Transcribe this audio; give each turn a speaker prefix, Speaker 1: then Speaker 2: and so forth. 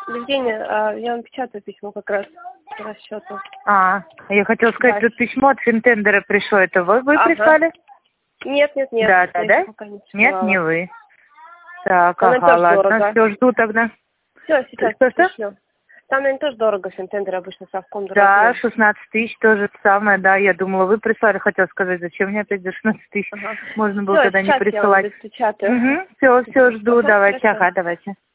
Speaker 1: Евгения, я вам печатаю письмо как раз по расчету.
Speaker 2: Я хотела сказать,
Speaker 1: Да.
Speaker 2: тут письмо от Финтендера пришло. Это вы прислали?
Speaker 1: Нет.
Speaker 2: Да?
Speaker 1: Пока не
Speaker 2: Нет, не вы. Так,
Speaker 1: там, наверное, тоже
Speaker 2: ладно,
Speaker 1: дорого.
Speaker 2: все, жду тогда.
Speaker 1: Все, сейчас
Speaker 2: Что?
Speaker 1: пришлю. Там, наверное, тоже дорого, Финтендер обычно совком дорогой.
Speaker 2: Да, 16 тысяч тоже самое, да, я думала, вы прислали, хотела сказать, зачем мне опять за 16 тысяч, можно было
Speaker 1: Всё,
Speaker 2: тогда не
Speaker 1: сейчас
Speaker 2: присылать.
Speaker 1: Я вам распечатаю.
Speaker 2: Все, жду, давайте, давайте.